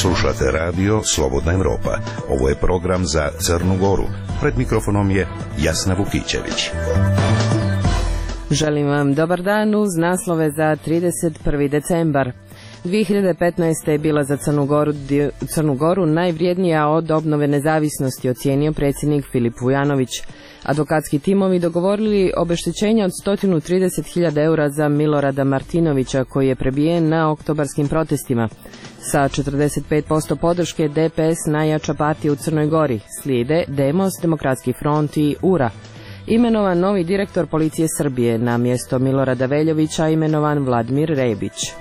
Slušate radio Slobodna Evropa. Ovo je program za Crnu Goru. Pred mikrofonom je Jasna Vukićević. Želim vam dobar dan uz naslove za 31. decembar. 2015. je bila za Crnu Goru najvrijednija od obnove nezavisnosti, ocijenio predsjednik Filip Vujanović. Advokatski timovi dogovorili obeštećenje od 130.000 eura za Milorada Martinovića, koji je prebijen na oktobarskim protestima. Sa 45% podrške DPS najjača partija u Crnoj Gori, slijede Demos, Demokratski front i URA. Imenovan novi direktor policije Srbije, na mjesto Milorada Veljovića imenovan Vladimir Rebić.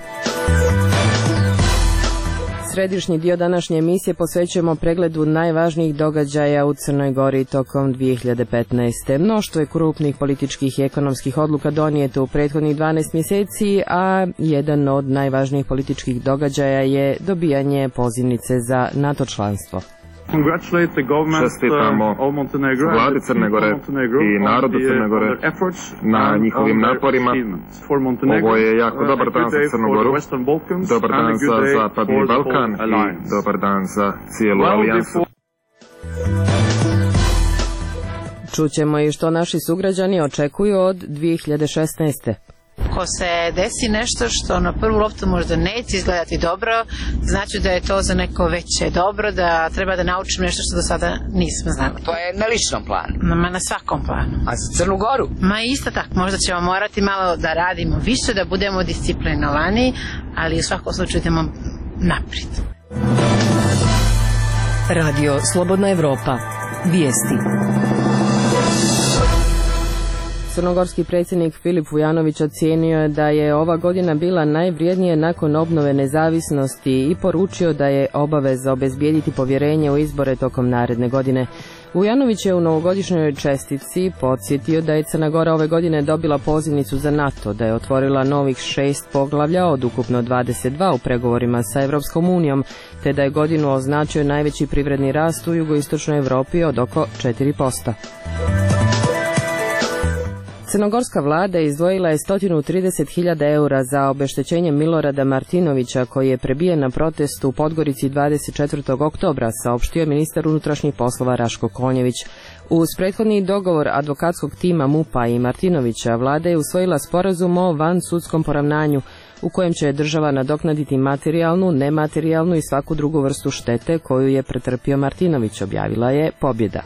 Središnji dio današnje emisije posvećujemo pregledu najvažnijih događaja u Crnoj Gori tokom 2015. Mnoštvo je krupnih političkih i ekonomskih odluka donijeto u prethodnih 12 mjeseci, a jedan od najvažnijih političkih događaja je dobijanje pozivnice za NATO članstvo. Čestitamo vladi Crne Gore i narodu Crne Gore na njihovim naporima. Ovo je jako dobar dan za Crnu Goru, dobar dan za Zapadni Balkan i dobar dan za cijelu alijansu. Čućemo i što naši sugrađani očekuju od 2016. Ako se desi nešto što na prvu loptu možda neće izgledati dobro, znači da je to za neko veće dobro, da treba da naučim nešto što do sada nismo znali. To je na ličnom planu? Na svakom planu. A za Crnu Goru? Isto tako, možda ćemo morati malo da radimo više, da budemo disciplinovani, ali u svakom slučaju idemo naprijed. Radio Slobodna Evropa. Vijesti. Crnogorski predsjednik Filip Vujanović ocijenio je da je ova godina bila najvrijednija nakon obnove nezavisnosti i poručio da je obaveza obezbijediti povjerenje u izbore tokom naredne godine. Vujanović je u novogodišnjoj čestitci podsjetio da je Crna Gora ove godine dobila pozivnicu za NATO, da je otvorila novih 6 poglavlja od ukupno 22 u pregovorima sa Europskom unijom, te da je godinu označio najveći privredni rast u jugoistočnoj Europi od oko 4%. Crnogorska vlada izdvojila je 130.000 eura za obeštećenje Milorada Martinovića, koji je prebijen na protestu u Podgorici 24. oktobra, saopštio ministar unutrašnjih poslova Raško Konjević. Uz prethodni dogovor advokatskog tima MUP-a i Martinovića, vlada je usvojila sporazum o vansudskom poravnanju, u kojem će država nadoknaditi materijalnu, nematerijalnu i svaku drugu vrstu štete koju je pretrpio Martinović, objavila je Pobjeda.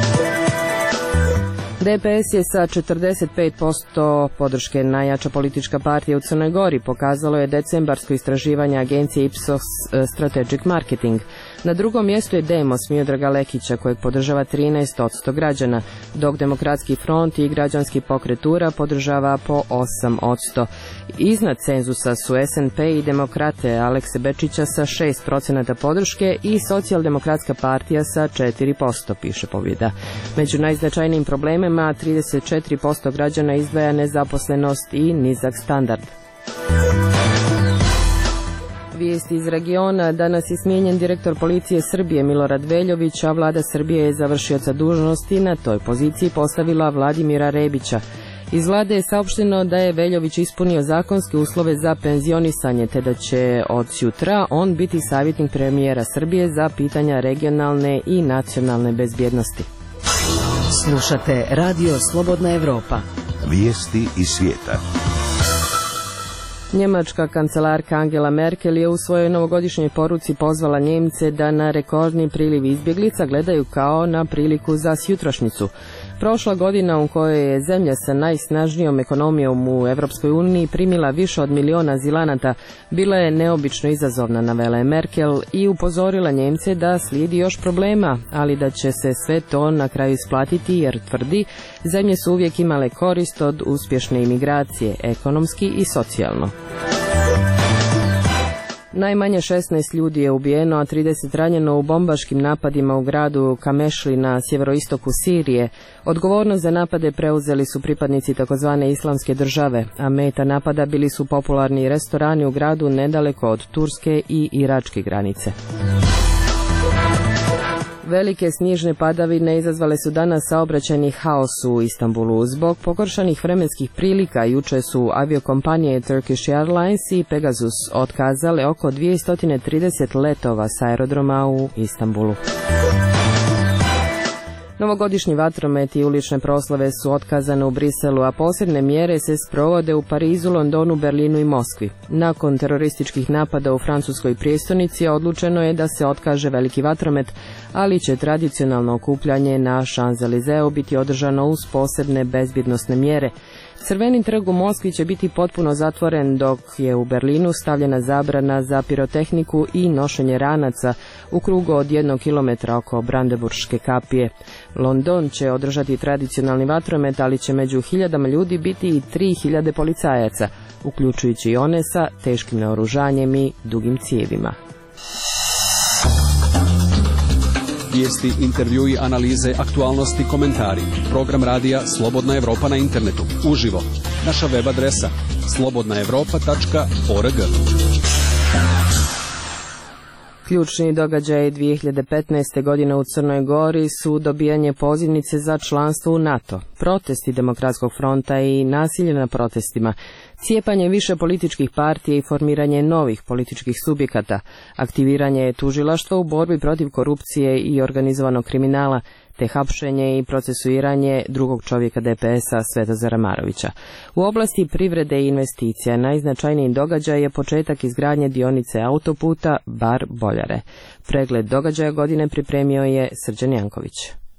DPS je sa 45% podrške najjača politička partija u Crnoj Gori, pokazalo je decembarsko istraživanje agencije Ipsos Strategic Marketing. Na drugom mjestu je Demos Miodraga Lekića, kojeg podržava 13% građana, dok Demokratski front i Građanski pokret URA podržava po 8%. Iznad cenzusa su SNP i Demokrate Alekse Bečića sa 6% podrške i Socijaldemokratska partija sa 4%, piše Pobjeda. Među najznačajnijim problemima 34% građana izdvaja nezaposlenost i nizak standard. Vijesti iz regiona. Danas je smijenjen direktor policije Srbije Milorad Veljović, a vlada Srbije je za vršioca dužnosti na toj poziciji postavila Vladimira Rebića. Iz vlade je saopšteno da je Veljović ispunio zakonske uslove za penzionisanje, te da će od sutra on biti savjetnik premijera Srbije za pitanja regionalne i nacionalne bezbjednosti. Slušate Radio Slobodna Evropa. Vijesti iz svijeta. Njemačka kancelarka Angela Merkel je u svojoj novogodišnjoj poruci pozvala Njemce da na rekordni priliv izbjeglica gledaju kao na priliku za sutrašnjicu. Prošla godina u kojoj je zemlja sa najsnažnijom ekonomijom u Europskoj uniji primila više od 1 milion azilanata bila je neobično izazovna, navela je Merkel i upozorila Njemce da slijedi još problema, ali da će se sve to na kraju isplatiti jer, tvrdi, zemlje su uvijek imale korist od uspješne imigracije, ekonomski i socijalno. Najmanje 16 ljudi je ubijeno, a 30 ranjeno u bombaškim napadima u gradu Kamešli na sjeveroistoku Sirije. Odgovornost za napade preuzeli su pripadnici takozvane Islamske države, a meta napada bili su popularni restorani u gradu nedaleko od turske i iračke granice. Velike snježne padavine izazvale su danas saobraćajni haos u Istanbulu. Zbog pogoršanih vremenskih prilika juče su aviokompanije Turkish Airlines i Pegasus otkazale oko 230 letova s aerodroma u Istanbulu. Novogodišnji vatromet i ulične proslave su otkazane u Briselu, a posebne mjere se sprovode u Parizu, Londonu, Berlinu i Moskvi. Nakon terorističkih napada u francuskoj prijestolnici odlučeno je da se otkaže veliki vatromet, ali će tradicionalno okupljanje na Champs-Élysées biti održano uz posebne bezbjednosne mjere. Crveni trg u Moskvi će biti potpuno zatvoren, dok je u Berlinu stavljena zabrana za pirotehniku i nošenje ranaca u krugu od 1 kilometra oko Brandenburške kapije. London će održati tradicionalni vatromet, ali će među 1000 ljudi biti i 3000 policajaca, uključujući i one sa teškim naoružanjem i dugim cijevima. Vijesti, intervjui, analize, aktualnosti, komentari. Program radija Slobodna Evropa na internetu. Uživo. Naša web adresa slobodnaevropa.org. Ključni događaj 2015. godine u Crnoj Gori su dobijanje pozivnice za članstvo u NATO, protesti Demokratskog fronta i nasilje na protestima, cijepanje više političkih partija i formiranje novih političkih subjekata, aktiviranje tužilaštva u borbi protiv korupcije i organizovanog kriminala, te hapšenje i procesuiranje drugog čovjeka DPS-a Svetozara Marovića. U oblasti privrede i investicija najznačajniji događaj je početak izgradnje dionice autoputa Bar-Boljare. Pregled događaja godine pripremio je Srđan Janković.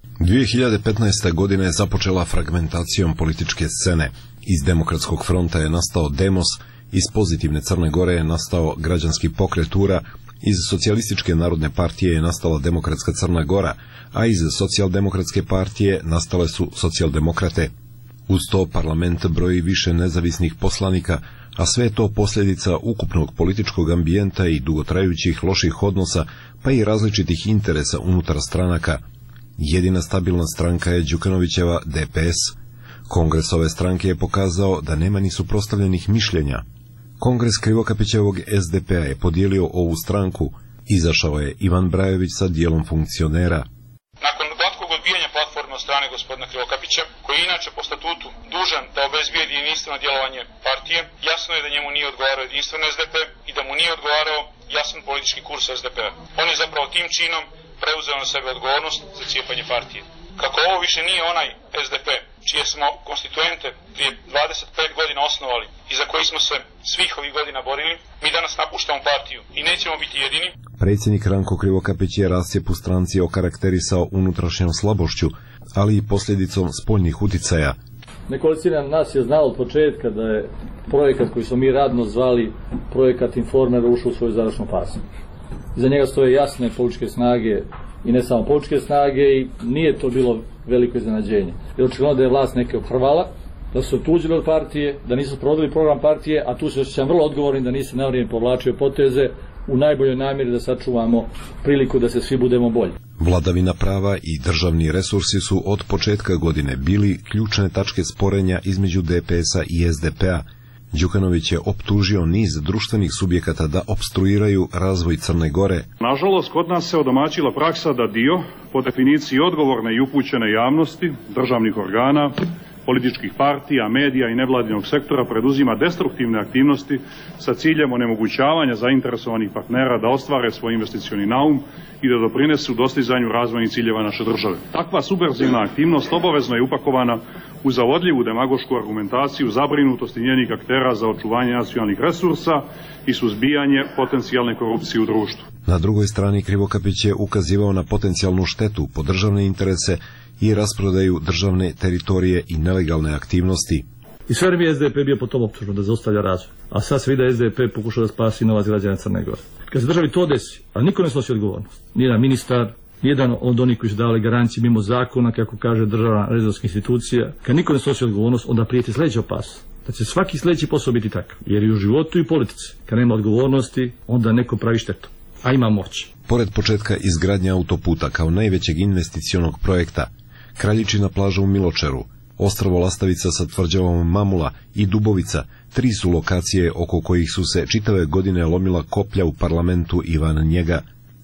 2015. godine je započela fragmentacijom političke scene. Iz Demokratskog fronta je nastao Demos, iz Pozitivne Crne Gore je nastao Građanski pokret URA, iz Socijalističke narodne partije je nastala Demokratska Crna Gora, a iz Socijaldemokratske partije nastale su Socijaldemokrate. Uz to parlament broji više nezavisnih poslanika, a sve je to posljedica ukupnog političkog ambijenta i dugotrajućih loših odnosa, pa i različitih interesa unutar stranaka. Jedina stabilna stranka je Đukanovićeva DPS. Kongres ove stranke je pokazao da nema ni suprotstavljenih mišljenja. Kongres Krivokapićevog SDP-a je podijelio ovu stranku. Izašao je Ivan Brajović sa dijelom funkcionera. Nakon glatkog odbijanja platforme od strane gospodina Krivokapića, koji je inače po statutu dužan da obezbijedi jedinstveno djelovanje partije, jasno je da njemu nije odgovarao jedinstven SDP i da mu nije odgovarao jasan politički kurs SDP-a. On je zapravo tim činom preuzeo na sebe odgovornost za cijepanje partije. Kako ovo više nije onaj SDP čije smo konstituente prije 25 godina osnovali i za koji smo se svih ovih godina borili, mi danas napuštamo partiju i nećemo biti jedini. Predsjednik Ranko Krivokapić je rascijep u stranci okarakterisao unutrašnjom slabošću, ali i posljedicom spoljnih uticaja. Nekolicina nas je znala od početka da je projekat koji smo mi radno zvali projekat Informer ušao u svoju završnu fazu. Iza njega stoje jasne političke snage i ne samo političke snage i nije to bilo veliko iznenađenje. Jer očigledno da je vlast neke oprvala, da su otuđili od partije, da nisu provodili program partije, a tu se osjećam vrlo odgovornim da nisam na vrijeme povlačio poteze u najboljoj namjeri da sačuvamo priliku da se svi budemo bolji. Vladavina prava i državni resursi su od početka godine bili ključne tačke sporenja između DPS-a i SDP-a. Đukanović je optužio niz društvenih subjekata da opstruiraju razvoj Crne Gore. Nažalost, kod nas se odomaćila praksa da dio, po definiciji odgovorne i upućene javnosti, državnih organa, političkih partija, medija i nevladinog sektora preduzima destruktivne aktivnosti sa ciljem onemogućavanja zainteresovanih partnera da ostvare svoj investicioni naum i da doprinesu dostizanju razvojnih ciljeva naše države. Takva subverzivna aktivnost obavezno je upakovana u zavodljivu demagošku argumentaciju zabrinutosti njenih aktera za očuvanje nacionalnih resursa i suzbijanje potencijalne korupcije u društvu. Na drugoj strani Krivokapić je ukazivao na potencijalnu štetu po državne interese i rasprodaju državne teritorije i nelegalne aktivnosti. I sve mi je SDP bio po tom optužno da zaustavlja razvoj. A sad se vidi da SDP pokušao da spasi novac građana Crne Gore. Kad se državi to desi, a niko ne snosi odgovornost. Nijedan ministar, nijedan od onih koji su davali garancije mimo zakona, kako kaže državna revizorska institucija, kad niko ne snosi odgovornost, onda prijeti sljedeća opasnost. Da će svaki sljedeći posao biti takav. Jer i u životu i politici, kad nema odgovornosti, onda neko pravi štetu. A ima moć. Pored početka izgradnje autoputa kao najvećeg investicionog projekta, Kraljičina plaža u Miločeru, ostrvo Lastavica sa tvrđavom Mamula i Dubovica, 3 su lokacije oko kojih su se čitave godine lomila koplja u parlamentu i van njega.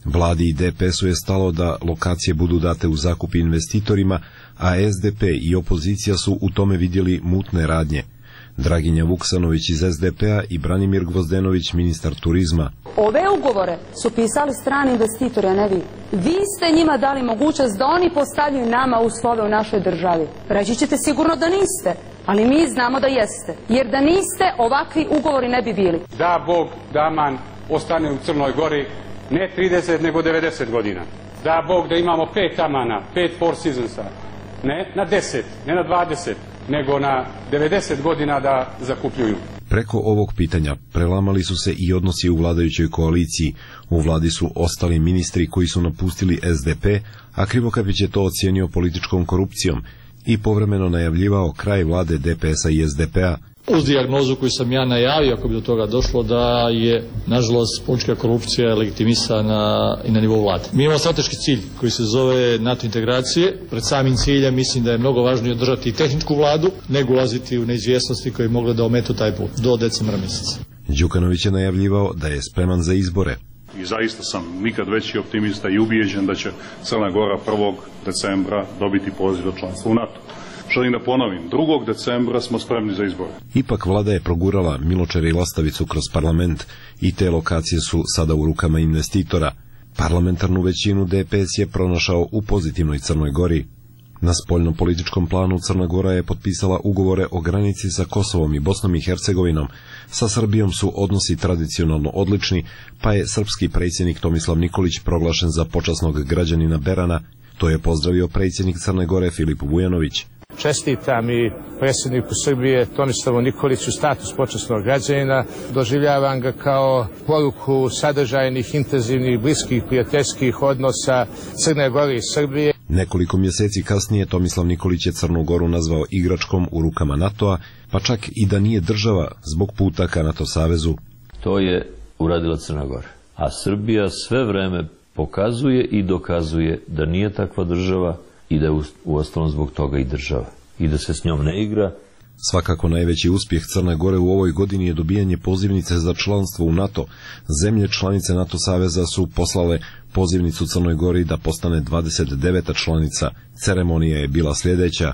Vladi i DPS-u je stalo da lokacije budu date u zakup investitorima, a SDP i opozicija su u tome vidjeli mutne radnje. Draginja Vuksanović iz SDP-a i Branimir Gvozdenović, ministar turizma. Ove ugovore su pisali strani investitori, a ne vi. Vi ste njima dali mogućnost da oni postavljaju nama uslove u našoj državi. Reći ćete sigurno da niste, ali mi znamo da jeste. Jer da niste, ovakvi ugovori ne bi bili. Da Bog da Aman ostane u Crnoj Gori ne 30 nego 90 godina. Da Bog da imamo 5 Amana, 5 Four Seasonsa. Ne na 10, ne na 20, nego na 90 godina da zakupljuju. Preko ovog pitanja prelamali su se i odnosi u vladajućoj koaliciji. U vladi su ostali ministri koji su napustili SDP, a Krivokapić je to ocijenio političkom korupcijom i povremeno najavljivao kraj vlade DPS-a i SDP-a. Uz dijagnozu koju sam ja najavio, ako bi do toga došlo, da je, nažalost, politička korupcija legitimisana i na nivou vlade. Mi imamo strateški cilj koji se zove NATO integracije. Pred samim ciljem mislim da je mnogo važnije održati tehničku vladu, nego ulaziti u neizvjesnosti koje mogle da ometu taj put do decembra mjeseca. Đukanović je najavljivao da je spreman za izbore. I zaista sam nikad veći optimista i ubijeđen da će Crna Gora 1. decembra dobiti poziv za članstvo u NATO. Želim da ponovim, 2. decembra smo spremni za izbore. Ipak vlada je progurala Miločare i Lastavicu kroz parlament i te lokacije su sada u rukama investitora. Parlamentarnu većinu DPS je pronašao u pozitivnoj Crnoj Gori. Na spoljno-političkom planu Crna Gora je potpisala ugovore o granici sa Kosovom i Bosnom i Hercegovinom. Sa Srbijom su odnosi tradicionalno odlični, pa je srpski predsjednik Tomislav Nikolić proglašen za počasnog građanina Berana. To je pozdravio predsjednik Crne Gore Filip Vujanović. Čestitam i predsjedniku Srbije Tomislavu Nikoliću status počasnog građanina. Doživljavam ga kao poruku sadržajnih, intenzivnih, bliskih, prijateljskih odnosa Crne Gore i Srbije. Nekoliko mjeseci kasnije Tomislav Nikolić je Crnu Goru nazvao igračkom u rukama NATO-a, pa čak i da nije država zbog puta ka NATO savezu. To je uradila Crna Gora, a Srbija sve vreme pokazuje i dokazuje da nije takva država i da je uostalom zbog toga i država i da se s njom ne igra. Svakako najveći uspjeh Crne Gore u ovoj godini je dobijanje pozivnice za članstvo u NATO. Zemlje članice NATO saveza su poslale pozivnicu Crnoj Gori da postane 29. članica. Ceremonija je bila sljedeća.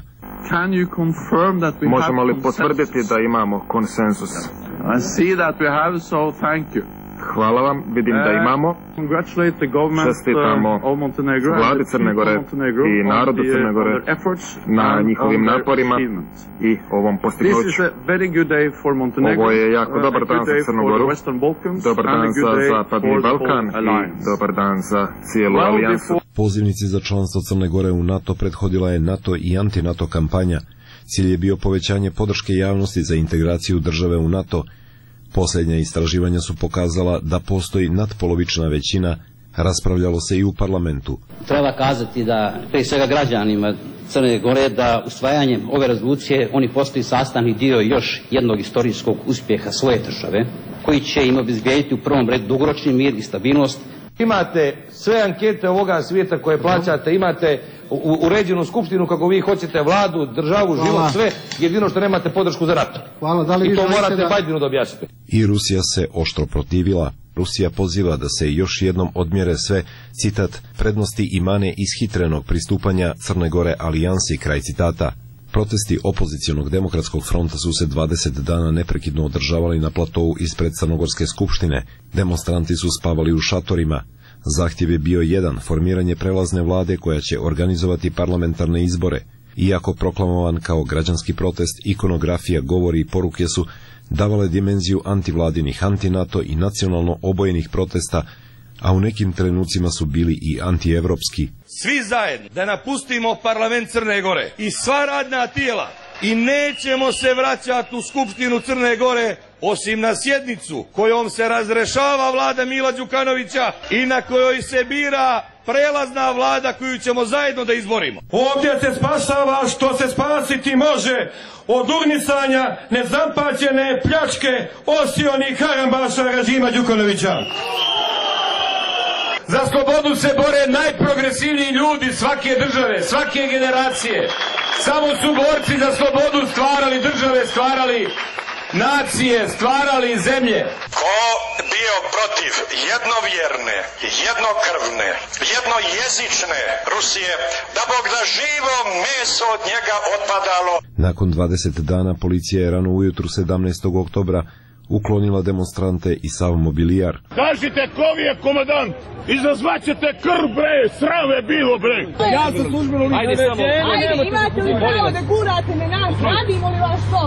Možemo li potvrditi da imamo konsenzus? Hvala vam, vidim da imamo. Čestitamo vladi Crne Gore i narodu Crne Gore na njihovim naporima i ovom postignuću. Ovo je jako dobar dan za Crnu Goru, dobar dan za Zapadni Balkan i dobar dan za cijelu alijansu. Pozivnici za članstvo Crne Gore u NATO prethodila je NATO i anti-NATO kampanja. Cilj je bio povećanje podrške javnosti za integraciju države u NATO. Posljednja istraživanja su pokazala da postoji nadpolovična većina, raspravljalo se i u parlamentu. Treba kazati da, prije svega građanima Crne Gore, da usvajanjem ove rezolucije oni postaju sastavni dio još jednog istorijskog uspjeha svoje države, koji će im obezbijediti u prvom redu dugoročni mir i stabilnost. Imate sve ankete ovoga svijeta koje plaćate, imate uređenu skupštinu kako vi hoćete, vladu, državu, život, sve, jedino što nemate podršku za NATO. I to morate Bajdenu da objasnite. I Rusija se oštro protivila. Rusija poziva da se još jednom odmjere sve, citat, prednosti i mane ishitrenog pristupanja Crne Gore alijansi, kraj citata. Protesti opozicionog demokratskog fronta su se 20 dana neprekidno održavali na platovu ispred Crnogorske skupštine. Demonstranti su spavali u šatorima. Zahtjev je bio jedan, formiranje prelazne vlade koja će organizovati parlamentarne izbore. Iako proklamovan kao građanski protest, ikonografija, govori i poruke su davale dimenziju antivladinih, anti-NATO i nacionalno obojenih protesta, a u nekim trenucima su bili i antievropski. Svi zajedno da napustimo parlament Crne Gore i sva radna tijela i nećemo se vraćati u Skupštinu Crne Gore osim na sjednicu kojom se razrešava vlada Mila Đukanovića i na kojoj se bira prelazna vlada koju ćemo zajedno da izborimo. Ovdje se spasava što se spasiti može od urnicanja nezapaćene pljačke osionih harambaša režima Đukanovića. Za slobodu se bore najprogresivniji ljudi svake države, svake generacije. Samo su borci za slobodu stvarali države, stvarali nacije, stvarali zemlje. Ko bi bio protiv jednovjerne, jednokrvne, jednojezične Rusije, da Bog da živo meso od njega otpadalo. Nakon 20 dana policija je rano ujutru 17. oktobra uklonila demonstrante i sav mobilijar. Kažite ko vi je komandant, izazvaćete krv bre, srave bilo bre. Ja sam službeno lice. Ajde, imate li pravo da gurate na nas, radimo li vas to?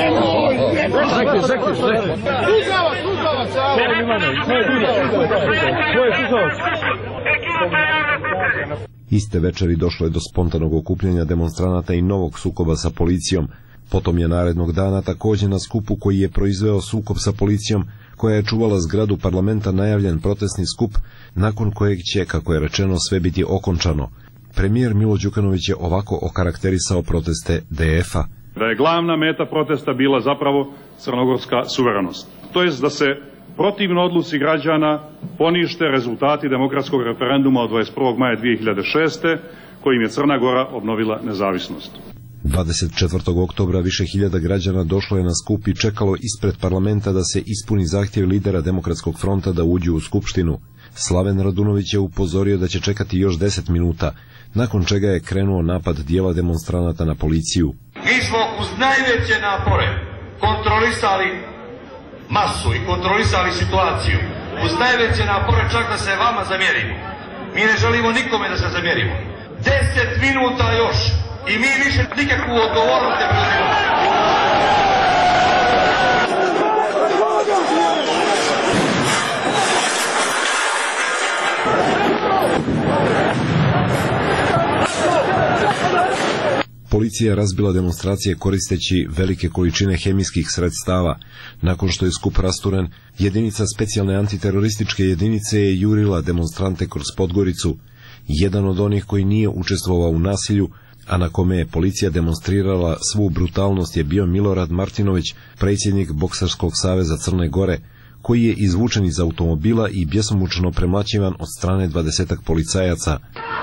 Iste večeri došlo je do spontanog okupljanja demonstranata i novog sukoba sa policijom. Potom je narednog dana također na skupu koji je proizveo sukob sa policijom, koja je čuvala zgradu parlamenta, najavljen protestni skup, nakon kojeg će, kako je rečeno, sve biti okončano. Premijer Milo Đukanović je ovako okarakterisao proteste DF-a. Da je glavna meta protesta bila zapravo crnogorska suverenost. To jest da se protivno odluci građana ponište rezultati demokratskog referenduma od 21. maja 2006. kojim je Crna Gora obnovila nezavisnost. 24. oktobra više hiljada građana došlo je na skup i čekalo ispred parlamenta da se ispuni zahtjev lidera Demokratskog fronta da uđu u skupštinu. Slaven Radunović je upozorio da će čekati još 10 minuta, nakon čega je krenuo napad dijela demonstranata na policiju. Mi smo uz najveće napore kontrolisali masu i kontrolisali situaciju. Uz najveće napore čak da se vama zamjerimo. Mi ne želimo nikome da se zamjerimo. 10 minuta još i mi više nikakvu odgovornost ne preuzimamo. Policija je razbila demonstracije koristeći velike količine hemijskih sredstava. Nakon što je skup rasturen, jedinica specijalne antiterorističke jedinice je jurila demonstrante kroz Podgoricu. Jedan od onih koji nije učestvovao u nasilju, a na kome je policija demonstrirala svu brutalnost, je bio Milorad Martinović, predsjednik Bokserskog saveza Crne Gore, koji je izvučen iz automobila i bjesomučno premlaćivan od strane 20 policajaca.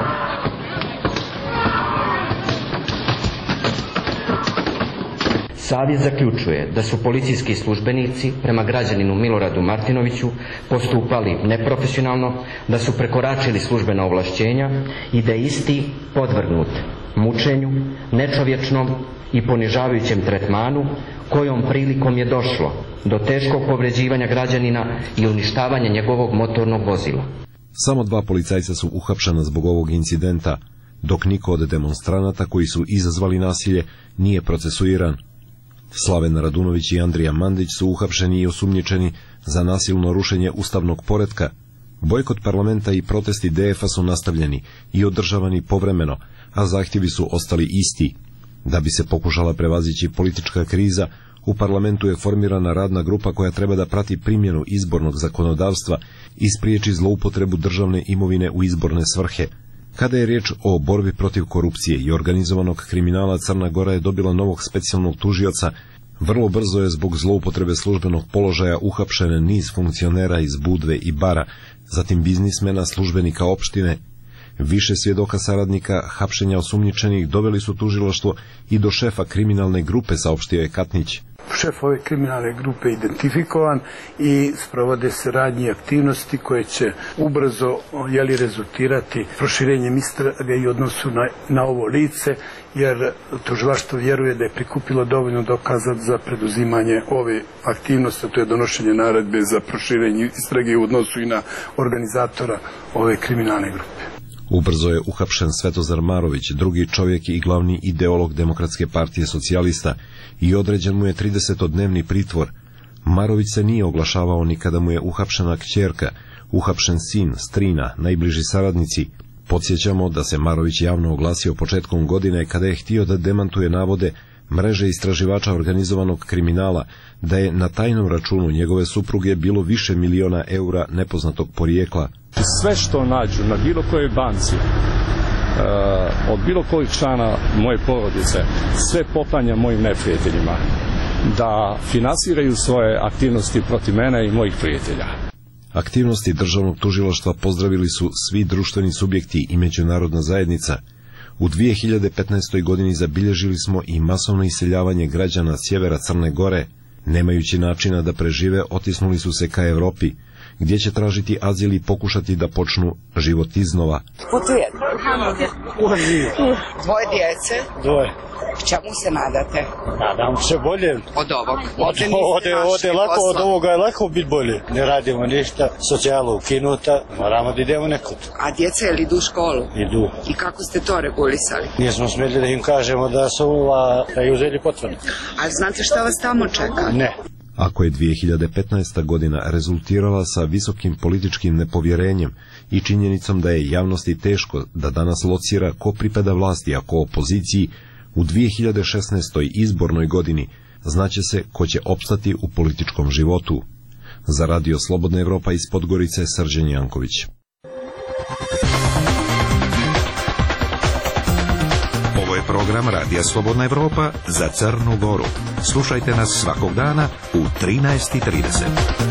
Savjet zaključuje da su policijski službenici prema građaninu Miloradu Martinoviću postupali neprofesionalno, da su prekoračili službena ovlašćenja i da je isti podvrgnut mučenju, nečovječnom i ponižavajućem tretmanu, kojom prilikom je došlo do teškog povređivanja građanina i uništavanja njegovog motornog vozila. Samo 2 policajca su uhapšena zbog ovog incidenta, dok niko od demonstranata koji su izazvali nasilje nije procesuiran. Slaven Radunović i Andrija Mandić su uhapšeni i osumnjičeni za nasilno rušenje ustavnog poretka. Bojkot parlamenta i protesti DF-a su nastavljeni i održavani povremeno, a zahtjevi su ostali isti. Da bi se pokušala prevazići politička kriza, u parlamentu je formirana radna grupa koja treba da prati primjenu izbornog zakonodavstva i spriječi zloupotrebu državne imovine u izborne svrhe. Kada je riječ o borbi protiv korupcije i organizovanog kriminala, Crna Gora je dobila novog specijalnog tužioca. Vrlo brzo je zbog zloupotrebe službenog položaja uhapšen niz funkcionera iz Budve i Bara, zatim biznismena, službenika opštine. Više svjedoka saradnika hapšenja osumnjičenih doveli su tužilaštvo i do šefa kriminalne grupe, saopštio je Katnić. Šef ove kriminalne grupe je identifikovan i sprovode se radnje aktivnosti koje će ubrzo rezultirati proširenjem istrage i odnosu na ovo lice, jer tužilaštvo vjeruje da je prikupilo dovoljno dokaza za preduzimanje ove aktivnosti, to je donošenje naredbe za proširenje istrage u odnosu i na organizatora ove kriminalne grupe. Ubrzo je uhapšen Svetozar Marović, drugi čovjek i glavni ideolog Demokratske partije socijalista, i određen mu je 30-dnevni pritvor. Marović se nije oglašavao ni kada mu je uhapšena kćerka, uhapšen sin, strina, najbliži saradnici. Podsjećamo da se Marović javno oglasio početkom godine kada je htio da demantuje navode mreže istraživača organizovanog kriminala da je na tajnom računu njegove supruge bilo više miliona eura nepoznatog porijekla. Sve što nađu na bilo kojoj banci, od bilo kojih člana moje porodice, sve poklanja mojim neprijateljima, da finansiraju svoje aktivnosti protiv mene i mojih prijatelja. Aktivnosti državnog tužilaštva pozdravili su svi društveni subjekti i međunarodna zajednica. U 2015. godini zabilježili smo i masovno iseljavanje građana sjevera Crne Gore. Nemajući načina da prežive, otisnuli su se ka Evropi. gdje će tražiti azil i pokušati da počnu život iznova. Putujete? Dvoje djece? Dvoje. Čemu se nadate? Nadam se bolje. Od ovog? Od ovoga je lako biti bolje. Ne radimo ništa, socijala ukinuta, moramo da idemo nekud. A djeca ili idu u školu? Idu. I kako ste to regulisali? Nismo smjeli da im kažemo da su uzeli potvrdu. A znate šta vas tamo čeka? Ne. Ako je 2015. godina rezultirala sa visokim političkim nepovjerenjem i činjenicom da je javnosti teško da danas locira ko pripada vlasti, a ko opoziciji, u 2016. izbornoj godini znaće se ko će opstati u političkom životu. Za Radio Slobodna Evropa iz Podgorice, Srđan Janković. Ovo je program Radija Slobodna Evropa za Crnu Goru. Slušajte nas svakog dana u 13:30.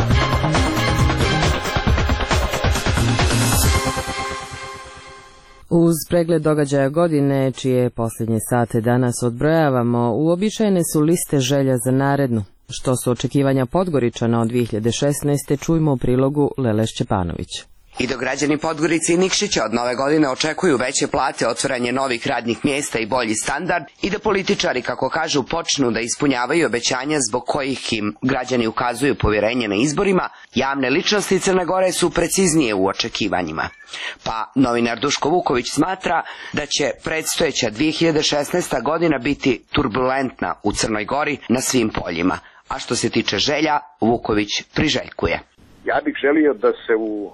Uz pregled događaja godine, čije posljednje sate danas odbrojavamo, uobičajene su liste želja za narednu. Što su očekivanja Podgoričana od 2016. čujmo u prilogu Lele Šćepanović. I dok građani Podgorice i Nikšića od nove godine očekuju veće plate, otvaranje novih radnih mjesta i bolji standard i da političari, kako kažu, počnu da ispunjavaju obećanja zbog kojih im građani ukazuju povjerenje na izborima, javne ličnosti Crne Gore su preciznije u očekivanjima. Pa novinar Duško Vuković smatra da će predstojeća 2016. godina biti turbulentna u Crnoj Gori na svim poljima. A što se tiče želja, Vuković priželjkuje. Ja bih želio da se u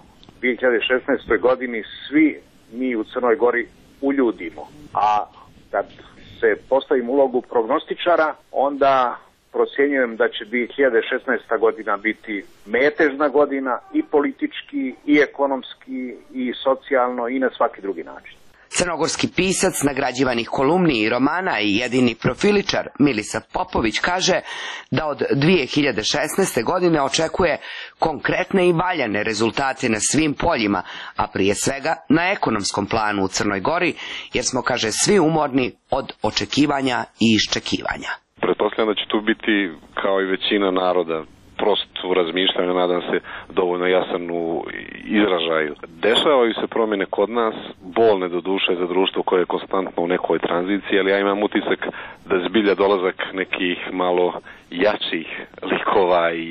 2016. godini svi mi u Crnoj Gori uljudimo, a kad se postavim ulogu prognostičara, onda procjenjujem da će 2016. godina biti metežna godina i politički, i ekonomski, i socijalno, i na svaki drugi način. Crnogorski pisac nagrađivanih kolumni i romana i jedini profiličar Milisav Popović kaže da od 2016. godine očekuje konkretne i valjane rezultate na svim poljima, a prije svega na ekonomskom planu u Crnoj Gori, jer smo, kaže, svi umorni od očekivanja i iščekivanja. Pretpostavljam da će tu biti, kao i većina naroda, prost u razmišljanju, nadam se, dovoljno jasan u izražaju. Dešavaju se promjene kod nas, bolne do duše za društvo koje je konstantno u nekoj tranziciji, ali ja imam utisak da zbilja dolazak nekih malo jačih likova i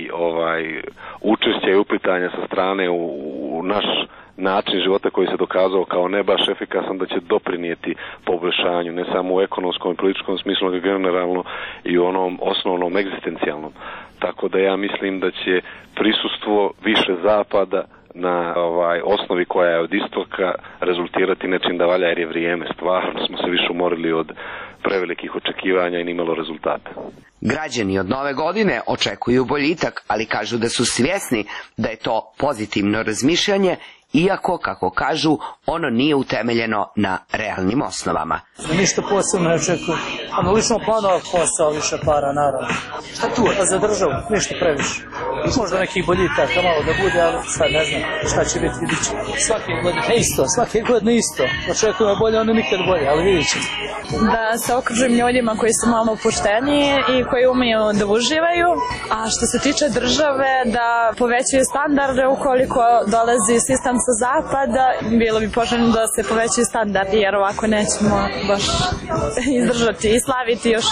učešća i uplitanja sa strane u naš način života koji se dokazao kao ne baš efikasan, da će doprinijeti poboljšanju, ne samo u ekonomskom i političkom smislu, nego generalno i u onom osnovnom egzistencijalnom. Tako da ja mislim da će prisustvo više zapada na osnovi koja je od istoka rezultirati nečim da valja, jer je vrijeme. Stvarno smo se više umorili od prevelikih očekivanja i nimalo rezultata. Građani od nove godine očekuju boljitak, ali kažu da su svjesni da je to pozitivno razmišljanje, iako, kako kažu, ono nije utemeljeno na realnim osnovama. Ništa posebno ne očekujem. Na ličnom planu posao, više para, naravno. Šta tu? Za državu, ništa previše. Možda nekih boljitaka malo da bude, ali sad ne znam šta će biti, vidit će. Svake godine isto. Očekujemo bolje, ono nikad bolje, ali vidit će. Da se okružim ljudima koji su malo opušteniji i koji umiju da uživaju, a što se tiče države, da povećaju standarde ukoliko dolazi sistem sa zapada, bilo bi poželjno da se povećaju standardi, jer ovako nećemo baš izdržati i slaviti još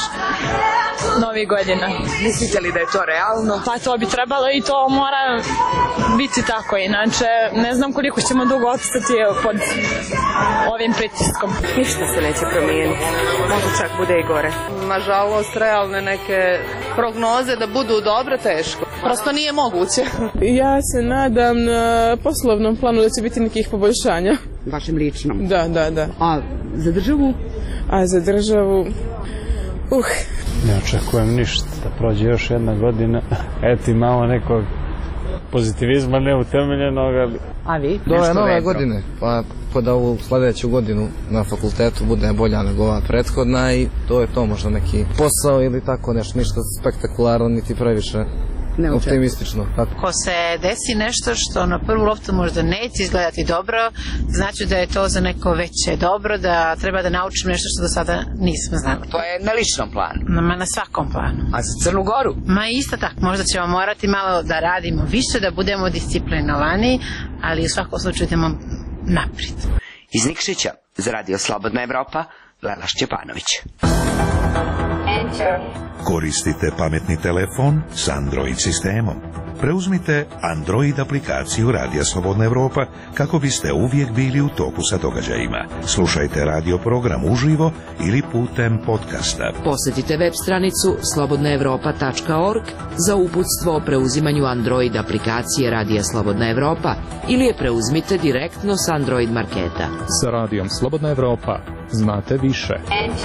novih godina. Mislite li da je to realno? Pa to bi trebalo i to mora biti tako, inače ne znam koliko ćemo dugo opstati pod ovim pritiskom. Ništa se neće promijeniti, možda čak bude i gore. Nažalost, realne neke prognoze da budu dobro, teško. Prosto nije moguće. Ja se nadam na poslovnom planu da će biti nekih poboljšanja. Vašem ličnom? Da. A za državu? A za državu... Ne očekujem ništa, da prođe još jedna godina. Eto, imamo nekog pozitivizma neutemeljenog, ali... A vi? Do ove nove godine, pa da u sljedeću godinu na fakultetu bude bolja nego ova prethodna i to je to, možda neki posao ili tako nešto, ništa spektakularno, niti previše optimistično. Ako se desi nešto što na prvu loptu možda neće izgledati dobro, znači da je to za neko veće dobro, da treba da naučimo nešto što do sada nismo znali. To je na ličnom planu? Na svakom planu. A za Crnu Goru? Isto tako, možda ćemo morati malo da radimo više, da budemo disciplinovani, ali u svakom slučaju idemo naprijed. Iz Nikšića, za Radio Slobodna Evropa, Lela Šćepanović. Koristite pametni telefon s Android sistemom. Preuzmite Android aplikaciju Radija Slobodna Evropa kako biste uvijek bili u toku sa događajima. Slušajte radio program uživo ili putem podcasta. Posjetite web stranicu slobodnaevropa.org za uputstvo o preuzimanju Android aplikacije Radija Slobodna Evropa ili je preuzmite direktno s Android marketa. Sa Radijom Slobodna Evropa znate više.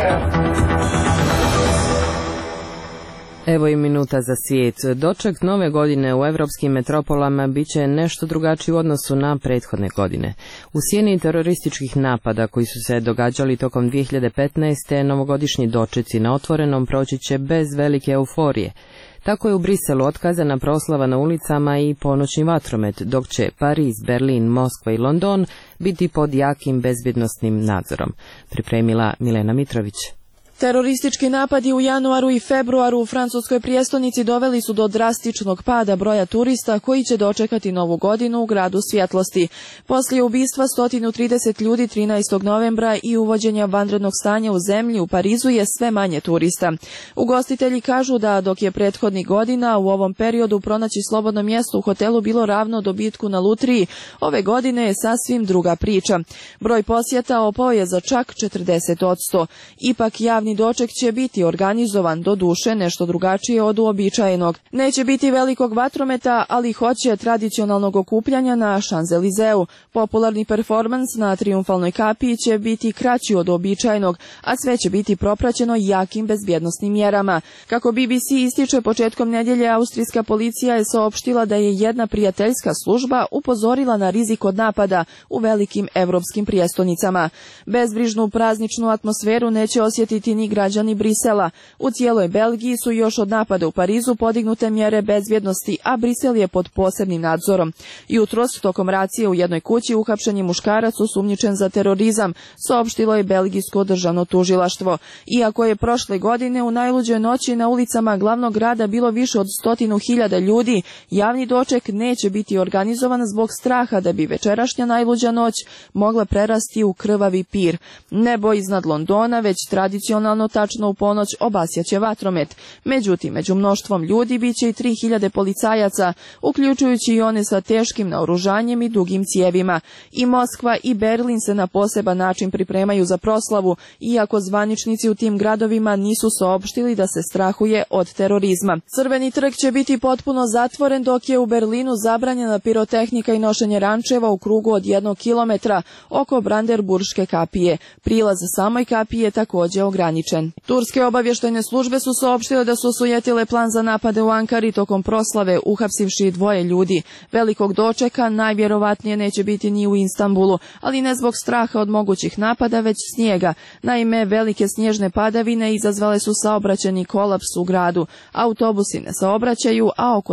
Evo i minuta za svijet. Doček nove godine u evropskim metropolama biće nešto drugačiji u odnosu na prethodne godine. U sjeni terorističkih napada koji su se događali tokom 2015. novogodišnji dočeci na otvorenom proći će bez velike euforije. Tako je u Briselu otkazana proslava na ulicama i ponoćni vatromet, dok će Pariz, Berlin, Moskva i London biti pod jakim bezbjednosnim nadzorom. Pripremila Milena Mitrović. Teroristički napadi u januaru i februaru u francuskoj prijestolnici doveli su do drastičnog pada broja turista koji će dočekati novu godinu u gradu svjetlosti. Poslije ubistva 130 ljudi 13. novembra i uvođenja vanrednog stanja u zemlji u Parizu je sve manje turista. Ugostitelji kažu da dok je prethodnih godina u ovom periodu pronaći slobodno mjesto u hotelu bilo ravno dobitku na lutriji, ove godine je sasvim druga priča. Broj posjeta opao je za čak 40%. Ipak javni doček će biti organizovan, do duše nešto drugačije od uobičajenog. Neće biti velikog vatrometa, ali hoće tradicionalnog okupljanja na Šanzelizeu. Popularni performans na Trijumfalnoj kapiji će biti kraći od uobičajenog, a sve će biti propraćeno jakim bezbjednosnim mjerama. Kako BBC ističe, početkom nedjelje austrijska policija je saopštila da je jedna prijateljska služba upozorila na rizik od napada u velikim evropskim prijestolnicama. Bezbrižnu prazničnu atmosferu neće osjetiti ni građani Brisela. U cijeloj Belgiji su još od napada u Parizu podignute mjere bezbjednosti, a Brisel je pod posebnim nadzorom. Jutros, tokom racije u jednoj kući, uhapšen je muškarac osumnjičen za terorizam, saopštilo je belgijsko državno tužilaštvo. Iako je prošle godine u najluđoj noći na ulicama glavnog grada bilo više od 100.000 ljudi, javni doček neće biti organizovan zbog straha da bi večerašnja najluđa noć mogla prerasti u krvavi pir. Nebo iznad Londona već tradicionalno tačno u ponoć obasjaće vatromet. Međutim, među mnoštvom ljudi biće i 3.000 policajaca, uključujući i one sa teškim naoružanjem i dugim cijevima. I Moskva i Berlin se na poseban način pripremaju za proslavu, iako zvaničnici u tim gradovima nisu saopštili da se strahuje od terorizma. Crveni trg će biti potpuno zatvoren, dok je u Berlinu zabranjena pirotehnika i nošenje rančeva u krugu od 1 kilometra oko Brandenburške kapije. Prilaz samoj kapiji je također ograničen. Turske obavještajne službe su saopštile da su osujetile plan za napade u Ankari tokom proslave, uhapsivši 2 ljudi. Velikog dočeka najvjerovatnije neće biti ni u Istanbulu, ali ne zbog straha od mogućih napada, već snijega. Naime, velike snježne padavine izazvale su saobraćajni kolaps u gradu. Autobusi ne saobraćaju, a oko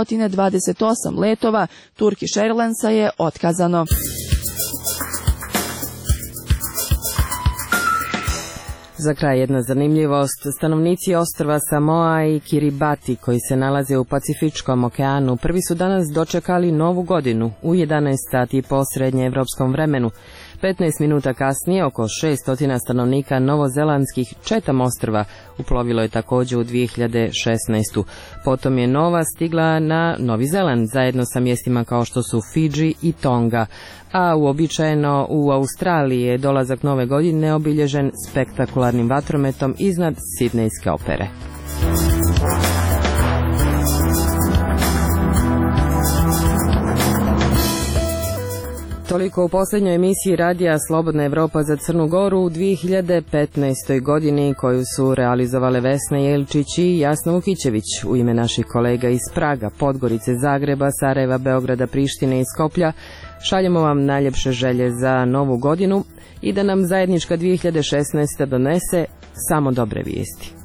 228 letova Turkish Airlinesa je otkazano. Za kraj jedna zanimljivost. Stanovnici ostrva Samoa i Kiribati koji se nalaze u Pacifičkom okeanu prvi su danas dočekali novu godinu u 11 sati po srednjeevropskom vremenu. 15 minuta kasnije oko 600 stanovnika novozelandskih Chatham ostrva uplovilo je također u 2016. Potom je nova stigla na Novi Zeland zajedno sa mjestima kao što su Fidži i Tonga, a uobičajeno u Australiji je dolazak nove godine obilježen spektakularnim vatrometom iznad Sidnejske opere. Toliko u posljednjoj emisiji Radija Slobodna Evropa za Crnu Goru u 2015. godini koju su realizovale Vesna Jelčić i Jasna Vukićević. U ime naših kolega iz Praga, Podgorice, Zagreba, Sarajeva, Beograda, Prištine i Skoplja šaljemo vam najljepše želje za novu godinu i da nam zajednička 2016. donese samo dobre vijesti.